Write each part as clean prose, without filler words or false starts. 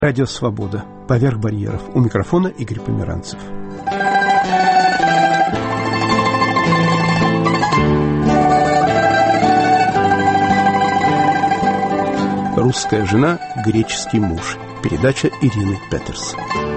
Радио «Свобода». Поверх барьеров. У микрофона Игорь Померанцев. «Русская жена. Греческий муж». Передача Ирины Петерс.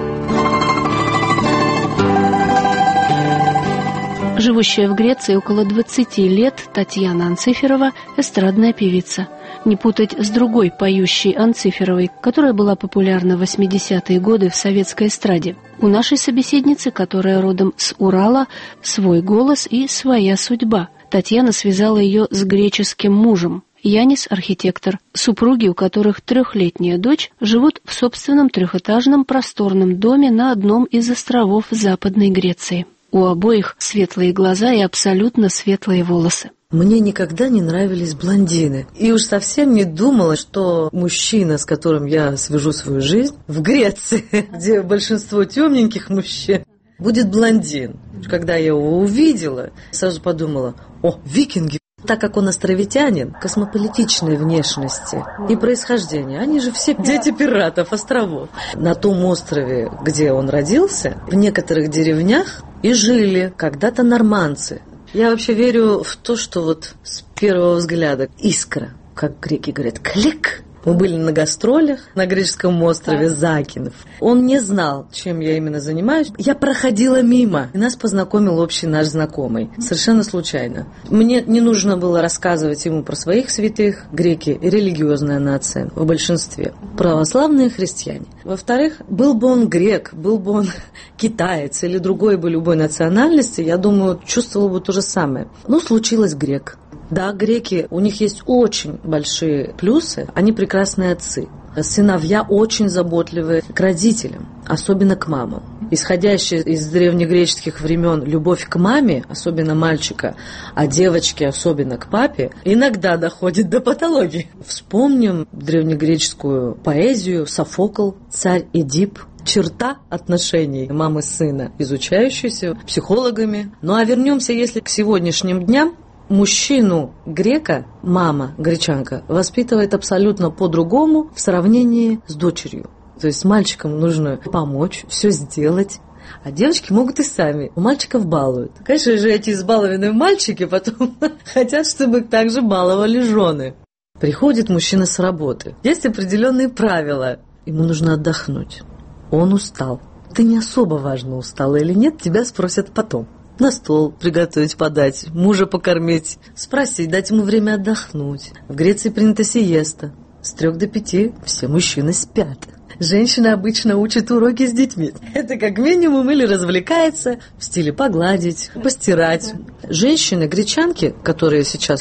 Живущая в Греции около 20 лет Татьяна Анциферова – эстрадная певица. Не путать с другой поющей Анциферовой, которая была популярна в 80-е годы в советской эстраде. У нашей собеседницы, которая родом с Урала, свой голос и своя судьба. Татьяна связала ее с греческим мужем. Янис – архитектор, супруги, у которых 3-летняя дочь, живут в собственном 3-этажном просторном доме на одном из островов Западной Греции. У обоих светлые глаза и абсолютно светлые волосы. Мне никогда не нравились блондины. И уж совсем не думала, что мужчина, с которым я свяжу свою жизнь, в Греции, где большинство темненьких мужчин, будет блондин. Когда я его увидела, сразу подумала: о, викинги! Так как он островитянин, космополитичной внешности и происхождения, они же все дети пиратов островов. На том острове, где он родился, в некоторых деревнях и жили когда-то нормандцы. Я вообще верю в то, что вот с первого взгляда искра, как греки говорят, клик. Мы были на гастролях на греческом острове Закинов. Он не знал, чем я именно занимаюсь. Я проходила мимо, и нас познакомил общий наш знакомый. Совершенно случайно. Мне не нужно было рассказывать ему про своих святых. Греки – религиозная нация в большинстве. Православные христиане. Во-вторых, был бы он грек, был бы он китаец или другой бы любой национальности, я думаю, чувствовал бы то же самое. Но случилось грек. Да, греки, у них есть очень большие плюсы, они прекрасные отцы. Сыновья очень заботливые к родителям, особенно к мамам. Исходящая из древнегреческих времен любовь к маме, особенно мальчика, а девочки особенно к папе, иногда доходит до патологии. Вспомним древнегреческую поэзию, Софокл, царь Эдип. Черта отношений мамы и сына, изучающаяся психологами. Ну а вернемся, если к сегодняшним дням, мужчину грека, мама, гречанка, воспитывает абсолютно по-другому в сравнении с дочерью. То есть мальчикам нужно помочь, все сделать, а девочки могут и сами. У мальчиков балуют. Конечно же, эти избалованные мальчики потом хотят, чтобы их также баловали жены. Приходит мужчина с работы. Есть определенные правила. Ему нужно отдохнуть. Он устал. Ты не особо важно, устала или нет, тебя спросят потом. На стол приготовить, подать, мужа покормить, спросить, дать ему время отдохнуть. В Греции принята сиеста. С 3 до 5 все мужчины спят. Женщина обычно учит уроки с детьми. Это как минимум или развлекается в стиле погладить, постирать. Женщины, гречанки, которые сейчас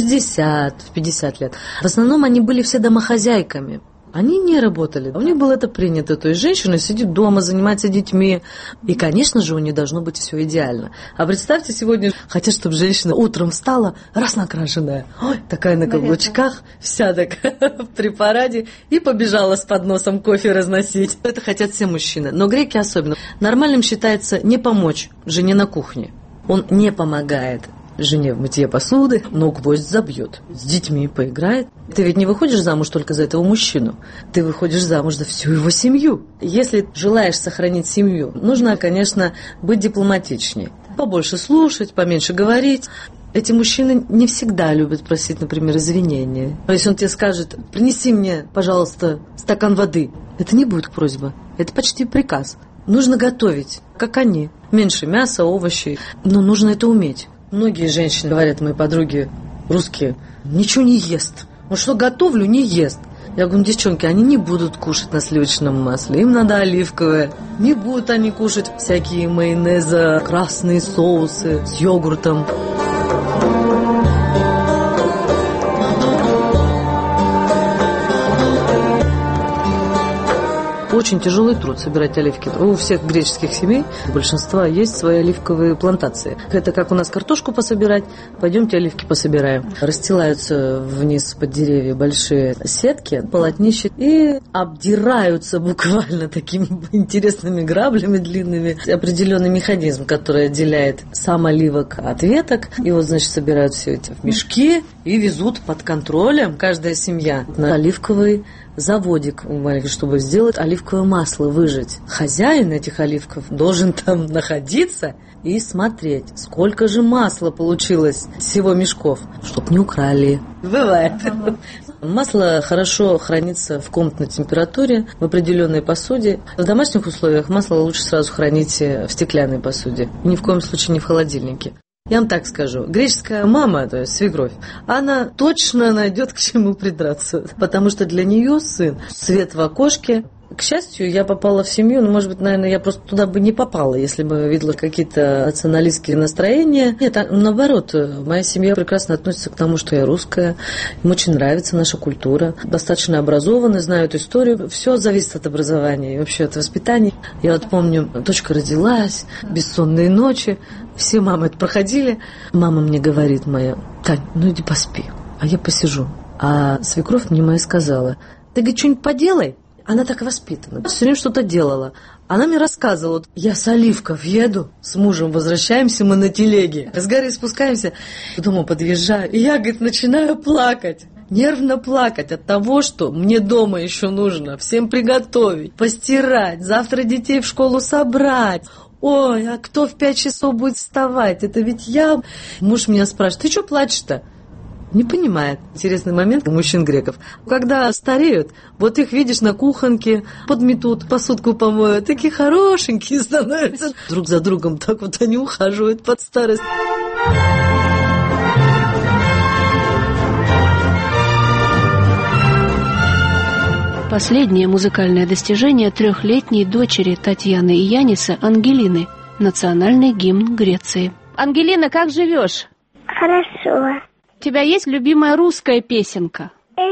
60-50 лет, в основном они были все домохозяйками. Они не работали. У них было это принято. То есть женщина сидит дома, занимается детьми. И, конечно же, у нее должно быть все идеально. А представьте, сегодня хотят, чтобы женщина утром встала, раз накрашенная, ой, такая на каблучках, вся такая в препараде, и побежала с подносом кофе разносить. Это хотят все мужчины. Но греки особенно. Нормальным считается не помочь жене на кухне. Он не помогает жене в мытье посуды, но гвоздь забьет, с детьми поиграет. Ты ведь не выходишь замуж только за этого мужчину, ты выходишь замуж за всю его семью. Если желаешь сохранить семью, нужно, конечно, быть дипломатичнее. Побольше слушать, поменьше говорить. Эти мужчины не всегда любят просить, например, извинения. Но если он тебе скажет: принеси мне, пожалуйста, стакан воды, это не будет просьба, это почти приказ. Нужно готовить, как они. Меньше мяса, овощей, но нужно это уметь. Многие женщины говорят, мои подруги русские, ничего не ест. Ну что готовлю, не ест. Я говорю, девчонки, они не будут кушать на сливочном масле, им надо оливковое. Не будут они кушать всякие майонезы, красные соусы с йогуртом. Очень тяжелый труд собирать оливки. У всех греческих семей, у большинства есть свои оливковые плантации. Это как у нас картошку пособирать, пойдемте оливки пособираем. Расстилаются вниз под деревья большие сетки, полотнища, и обдираются буквально такими интересными граблями длинными. Определенный механизм, который отделяет сам оливок от веток. И вот, значит, собирают все это в мешки и везут под контролем каждая семья на оливковый заводик маленький, чтобы сделать оливковое масло, выжать. Хозяин этих оливков должен там находиться и смотреть, сколько же масла получилось с его мешков, чтоб не украли. Бывает. Масло хорошо хранится в комнатной температуре, в определенной посуде. В домашних условиях масло лучше сразу хранить в стеклянной посуде. Ни в коем случае не в холодильнике. Я вам так скажу, греческая мама, то есть свекровь, она точно найдет к чему придраться, потому что для нее сын свет в окошке. К счастью, я попала в семью, может быть, наверное, я просто туда бы не попала, если бы видела какие-то националистские настроения. Нет, наоборот, моя семья прекрасно относится к тому, что я русская, им очень нравится наша культура, достаточно образованы, знают историю, все зависит от образования и вообще от воспитания. Я вот помню, дочка родилась, бессонные ночи, все мамы это проходили. Мама мне говорит моя: Тань, ну иди поспи, а я посижу. А свекровь мне моя сказала: ты, говорит, что-нибудь поделай. Она так воспитана, все время что-то делала. Она мне рассказывала: я с Оливков еду, с мужем возвращаемся мы на телеге, с горы спускаемся, к дому подъезжаю, и я, говорит, начинаю плакать. Нервно плакать от того, что мне дома еще нужно всем приготовить, постирать, завтра детей в школу собрать. Ой, а кто в 5 часов будет вставать? Это ведь я. Муж меня спрашивает: ты что плачешь-то? Не понимает. Интересный момент у мужчин греков. Когда стареют, вот их видишь на кухонке, подметут, посудку помоют, такие хорошенькие становятся. Друг за другом так вот они ухаживают под старость. Последнее музыкальное достижение 3-летней дочери Татьяны и Яниса Ангелины – национальный гимн Греции. Ангелина, как живешь? Хорошо. У тебя есть любимая русская песенка?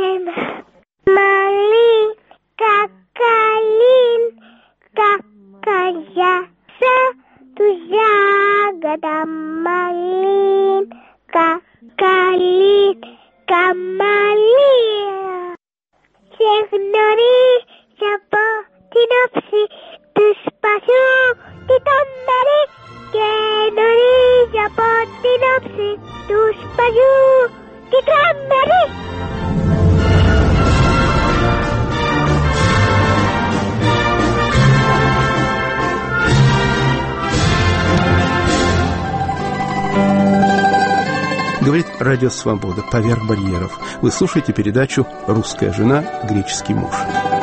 Малинка, калинка, какая ту ягода, малинка, калинка, малина. Технори, тинопси, ты спасю, ты томбери, технори, тинопси, ты спасю, ты томбери. Говорит Радио Свобода, поверх барьеров. Вы слушаете передачу «Русская жена. Греческий муж».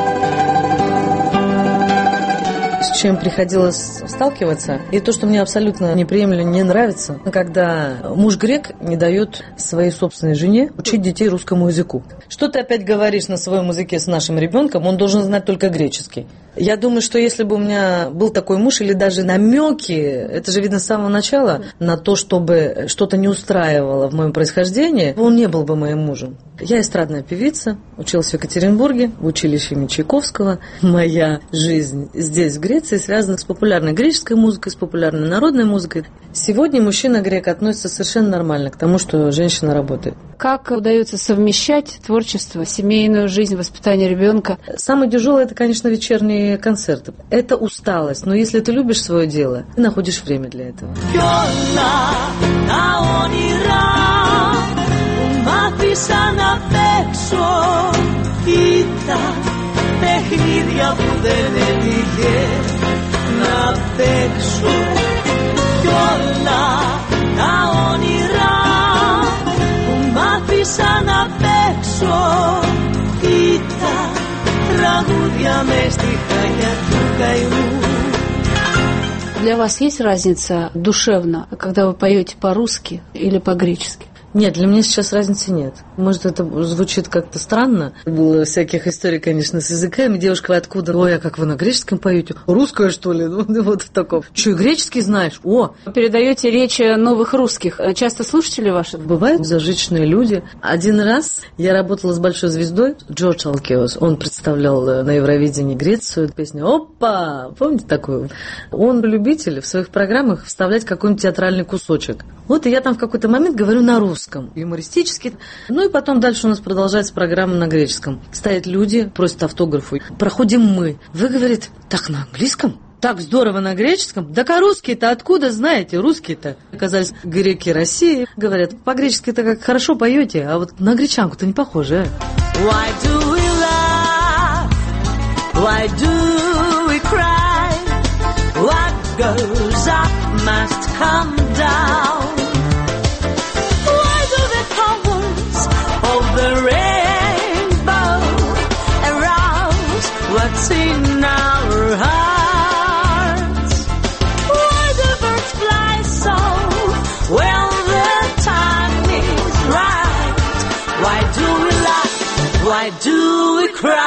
С чем приходилось сталкиваться, и то, что мне абсолютно неприемлемо, не нравится, когда муж грек не дает своей собственной жене учить детей русскому языку. Что ты опять говоришь на своем языке с нашим ребенком, он должен знать только греческий. Я думаю, что если бы у меня был такой муж, или даже намеки, это же видно с самого начала, на то, чтобы что-то не устраивало в моем происхождении, он не был бы моим мужем. Я эстрадная певица, училась в Екатеринбурге, в училище имени Чайковского. Моя жизнь здесь, в Греции, связана с популярной греческой музыкой, с популярной народной музыкой. Сегодня мужчина-грек относится совершенно нормально к тому, что женщина работает. Как удается совмещать творчество, семейную жизнь, воспитание ребенка? Самое тяжелое – это, конечно, вечерние концерты. Это усталость, но если ты любишь свое дело, ты находишь время для этого. Μάθησα να παίξω, κοίτα, παιχνίδια που δεν έλεγε να παίξω. Κι όλα τα όνειρα που μάθησα να παίξω, κοίτα, τραγούδια μες στη χάγια του καημού. Для вас есть разница душевно, когда вы поете по-русски или по-гречески? Нет, для меня сейчас разницы нет. Может, это звучит как-то странно. Было всяких историй, конечно, с языками. Девушка, вы откуда? Ой, а как вы на греческом поете? Русское, что ли? Ну, вот в таком. Че, греческий знаешь? О! Передаете речь новых русских. Часто слушатели ваши? Бывают зажиточные люди. Один раз я работала с большой звездой, Джордж Алкеос. Он представлял на Евровидении Грецию. Песня «Опа!» Помните такую? Он любитель в своих программах вставлять какой-нибудь театральный кусочек. Вот и я там в какой-то момент говорю на русском, юмористически. Ну и потом дальше у нас продолжается программа на греческом. Стоят люди, просят автографы. Проходим мы. Вы, говорит, так на английском? Так здорово на греческом? Так а русские-то откуда знаете? Русские-то оказались греки России. Говорят, по-гречески-то как хорошо поете, а вот на гречанку-то не похоже. Why do we lie? Why do we cry? What goes up must come down. Why do the colors of the rainbow arouse what's in our hearts? Why do birds fly so when the time is right? Why do we laugh? Why do we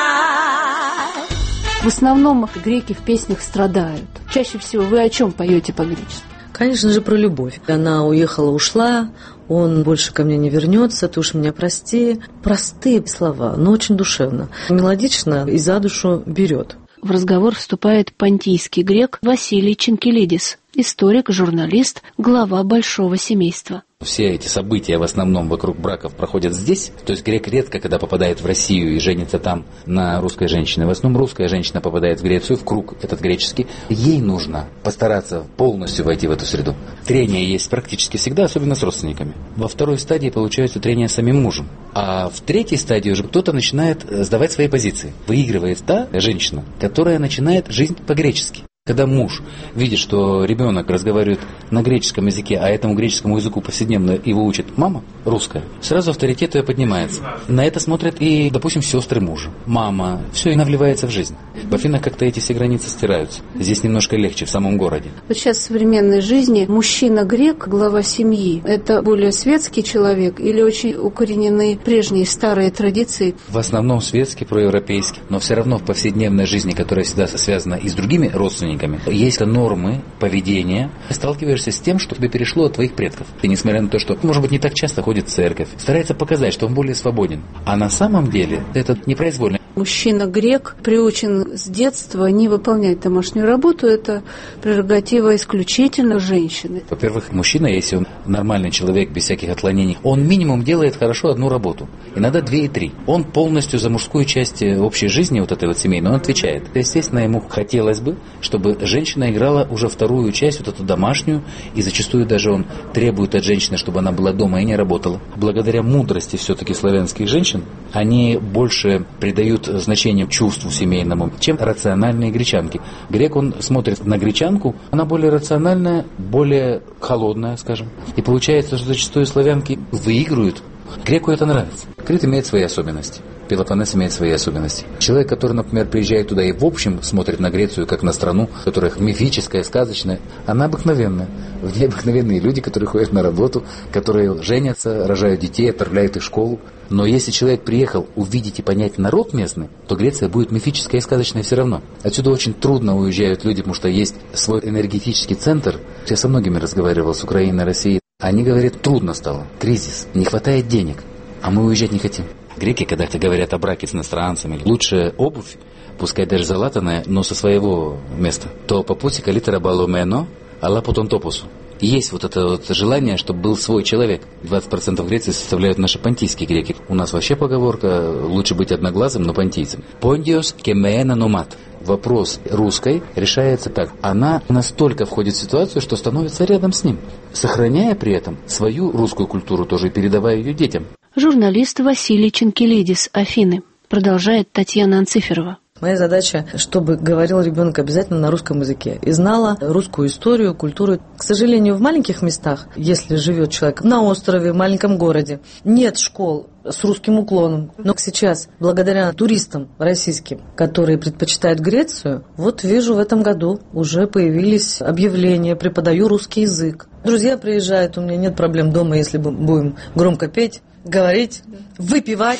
cry? В основном греки в песнях страдают. Чаще всего вы о чем поете по-гречески? Конечно же, про любовь. Она уехала, ушла, он больше ко мне не вернется, ты уж меня прости. Простые слова, но очень душевно. Мелодично и за душу берет. В разговор вступает понтийский грек Василий Чинкелидис, историк, журналист, глава большого семейства. Все эти события в основном вокруг браков проходят здесь. То есть грек редко, когда попадает в Россию и женится там на русской женщине. В основном русская женщина попадает в Грецию, в круг этот греческий. Ей нужно постараться полностью войти в эту среду. Трение есть практически всегда, особенно с родственниками. Во второй стадии получается трение с самим мужем. А в третьей стадии уже кто-то начинает сдавать свои позиции. Выигрывает та женщина, которая начинает жизнь по-гречески. Когда муж видит, что ребенок разговаривает на греческом языке, а этому греческому языку повседневно его учит мама русская, сразу авторитет ее поднимается. На это смотрят и, допустим, сестры мужа, мама. Все, и она вливается в жизнь. В Афинах как-то эти все границы стираются. Здесь немножко легче, в самом городе. Вот сейчас в современной жизни мужчина-грек, глава семьи, это более светский человек или очень укоренены прежние старые традиции? В основном светский, проевропейский, но все равно в повседневной жизни, которая всегда связана и с другими родственниками, есть нормы поведения. Сталкиваешься с тем, что тебе перешло от твоих предков. И несмотря на то, что, может быть, не так часто ходит в церковь, старается показать, что он более свободен. А на самом деле это непроизвольно. Мужчина-грек приучен с детства не выполнять домашнюю работу. Это прерогатива исключительно женщины. Во-первых, мужчина, если он нормальный человек, без всяких отклонений, он минимум делает хорошо одну работу. Иногда 2 и 3. Он полностью за мужскую часть общей жизни, вот этой вот семейной, он отвечает. Естественно, ему хотелось бы, чтобы женщина играла уже вторую часть, вот эту домашнюю, и зачастую даже он требует от женщины, чтобы она была дома и не работала. Благодаря мудрости все-таки славянских женщин, они больше придают значение чувству семейному, чем рациональные гречанки. Грек, он смотрит на гречанку, она более рациональная, более холодная, скажем. И получается, что зачастую славянки выигрывают. Греку это нравится. Крит имеет свои особенности. Пелопоннес имеет свои особенности. Человек, который, например, приезжает туда и в общем смотрит на Грецию как на страну, которая мифическая, сказочная, она обыкновенная. В ней обыкновенные люди, которые ходят на работу, которые женятся, рожают детей, отправляют их в школу. Но если человек приехал увидеть и понять народ местный, то Греция будет мифическая и сказочная все равно. Отсюда очень трудно уезжают люди, потому что есть свой энергетический центр. Я со многими разговаривал, с Украиной, Россией. Они говорят, трудно стало, кризис, не хватает денег, а мы уезжать не хотим. Греки, когда говорят о браке с иностранцами, лучше обувь, пускай даже залатанная, но со своего места. То по пути калитера баломено, алла потом топусу. Есть вот это вот желание, чтобы был свой человек. 20% Греции составляют наши понтийские греки. У нас вообще поговорка, лучше быть одноглазым, но понтийцем. Пондиос кемеена номат. Вопрос русской решается так. Она настолько входит в ситуацию, что становится рядом с ним, сохраняя при этом свою русскую культуру тоже и передавая ее детям. Журналист Василий Чинкелидис, Афины. Продолжает Татьяна Анциферова. Моя задача, чтобы говорил ребенок обязательно на русском языке и знала русскую историю, культуру. К сожалению, в маленьких местах, если живет человек на острове, в маленьком городе, нет школ с русским уклоном. Но сейчас, благодаря туристам российским, которые предпочитают Грецию, вот вижу, в этом году уже появились объявления «Преподаю русский язык». Друзья приезжают, у меня нет проблем дома, если будем громко петь, говорить, выпивать.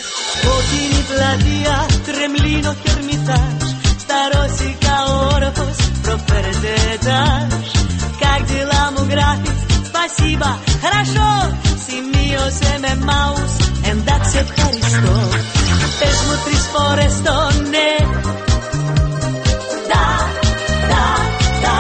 Как дела, муграфик? Спасибо, хорошо. Σημείωσε με mouse, εντάξει ευχαριστώ. Πες μου 3 φορές το ναι. Da, da, da.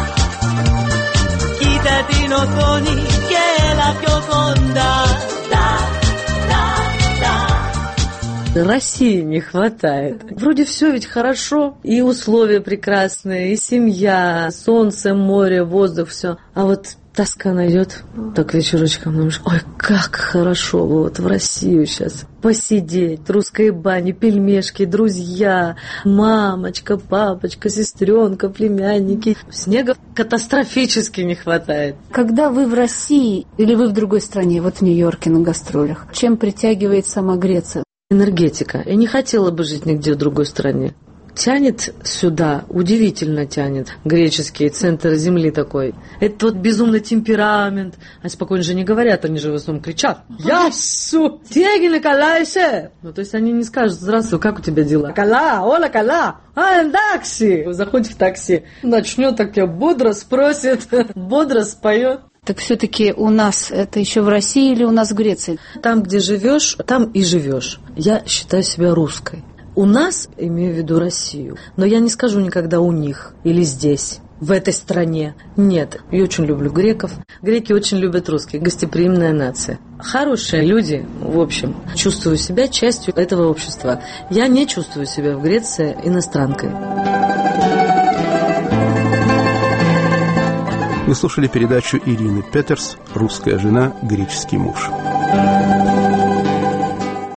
Κοίτα την οθόνη και έλα πιο κοντά. Da, da, da. России не хватает. Вроде все ведь хорошо, и условия прекрасные, и семья, солнце, море, воздух, все. А вот тоска найдет, так вечерочком думаешь, ой, как хорошо вот в Россию сейчас посидеть, русской бани, пельмешки, друзья, мамочка, папочка, сестренка, племянники. Снега катастрофически не хватает. Когда вы в России или вы в другой стране, вот в Нью-Йорке на гастролях, чем притягивает сама Греция? Энергетика. Я не хотела бы жить нигде в другой стране. Тянет сюда, удивительно тянет. Греческий центр земли такой. Это вот безумный темперамент. Они спокойно же не говорят, они же в основном кричат. Ясу! Тегина калайше! Ну, то есть они не скажут, здравствуй, как у тебя дела? Кала, ола, кала! Такси! Заходит в такси, начнет так тебя бодро спросит, бодро споет. Так все-таки у нас это еще в России или у нас в Греции? Там, где живешь, там и живешь. Я считаю себя русской. У нас, имею в виду Россию, но я не скажу никогда у них или здесь, в этой стране. Нет, я очень люблю греков. Греки очень любят русских, гостеприимная нация. Хорошие люди, в общем. Чувствую себя частью этого общества. Я не чувствую себя в Греции иностранкой. Вы слушали передачу Ирины Петерс «Русская жена. Греческий муж».